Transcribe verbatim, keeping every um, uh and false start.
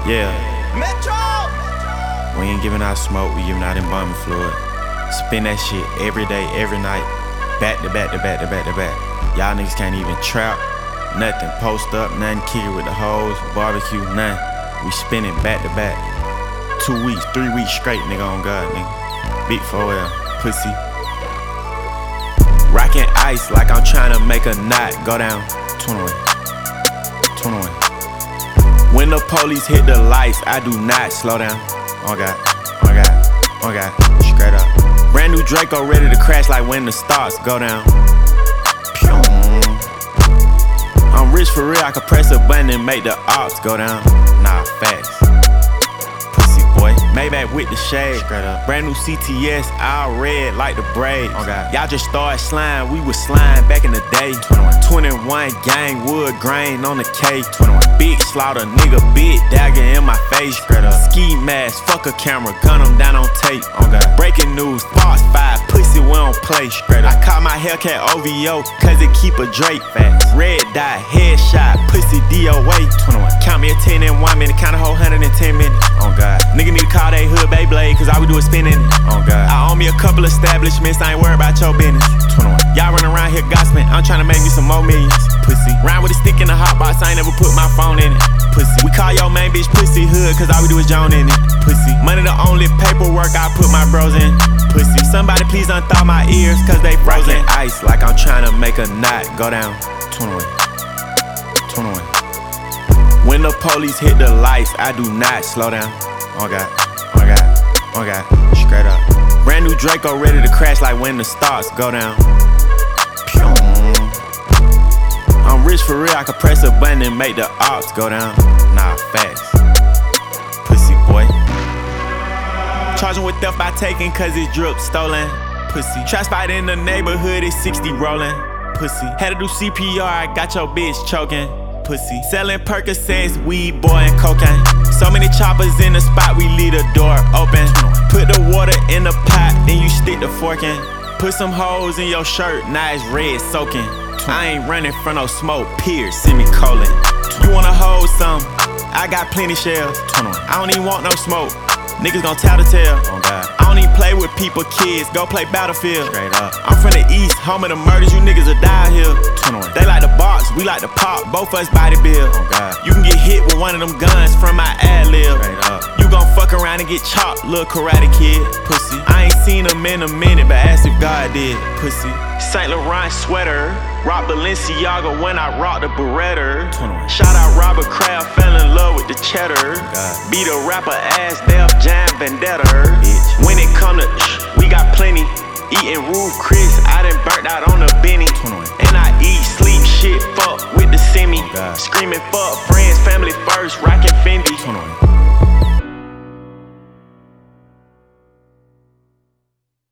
Yeah. Metro! We ain't giving out smoke, we giving out embalming fluid. Spin that shit every day, every night. Back to back to back to back to back. Y'all niggas can't even trap. Nothing. Post up, nothing. Kick it with the hoes. Barbecue, nothing. We spinning back to back. Two weeks, three weeks straight, nigga, on God, nigga. Big four L, pussy. Rockin' ice like I'm tryna make a knot go down. twenty-one. twenty-one. When the police hit the lights, I do not slow down. Oh God, oh God, oh God, straight up. Brand new Draco ready to crash like when the stars go down. Pew. I'm rich for real, I can press a button and make the ops go down. Nah, facts. Pussy boy, Maybach with the shade. Straight up. Brand new C T S, all red like the braids. Oh God. Y'all just started slime, we was slime back in the day. twenty-one. twenty-one gang, wood grain on the K. twenty-one. Big slaughter, nigga, big dagger in my face. Straight up. Ski mask, fuck a camera, gun them down on tape. Oh God. Breaking news, Fox five, pussy we don't play. Straight up. I call my Hellcat O V O, cause it keep a Drake. Facts. Red dot, headshot, pussy D O A. twenty-one. Count me a ten in one minute, count a whole hundred in ten minutes. Oh God. Nigga need to call they hood Beyblade, cause all we do is spinning it. Oh God. I own me a couple establishments, I ain't worried about your business. twenty-one. Y'all run around here gossiping, I'm tryna make me some more millions. Pussy. Round with a stick in the hot box, I ain't never put my phone in it. Pussy. We call your main bitch pussy hood, cause all we do is joan in it. Pussy. Money the only paperwork I put my bros in. Pussy. Somebody please unthaw my ears, cause they frozen. Rockin' ice like I'm tryna make a knot go down. twenty-one. twenty-one. When the police hit the lights, I do not slow down. Oh God, oh God, oh God, straight up. Brand new Draco ready to crash like when the stars go down. Pew. I'm rich for real, I can press a button and make the ops go down. Nah, facts. Pussy boy. Charging with theft by taking cause it's drip stolen. Pussy. Trap spot in the neighborhood is sixty rolling. Pussy. Had to do C P R, I got your bitch choking. Pussy. Selling Percocets, weed, boy, and cocaine. So many choppers in the spot, we leave the door open. Put the water in the pot, then you stick the fork in. Put some holes in your shirt, now it's red soaking. I ain't running from no smoke, pierce, semicolon. You wanna hold some? I got plenty shells. I don't even want no smoke. Niggas gon' tell the tale. Oh God. I don't even play with people, kids. Go play Battlefield. Straight up. I'm from the east, home of the murders. You niggas will die here. twenty-one. They like the box, we like the pop. Both us body build. Oh God. You can get hit with one of them guns from my ad lib. Straight up. You gon' fuck around and get chopped, little karate kid. Pussy. I ain't seen him in a minute, but ask if God did. Pussy. Saint Laurent sweater. Rock Balenciaga when I rock the Beretta. twenty-one. Shout out Robert Kraft, fell in love with the cheddar. God. Beat a rapper ass, Def Jam Vendetta. Bitch. When it come to shh, we got plenty. Eating Roof Chris, I done burnt out on the Benny. twenty-one. And I eat, sleep, shit, fuck with the semi. God. Screaming fuck friends, family first, rockin' Fendi. twenty-one.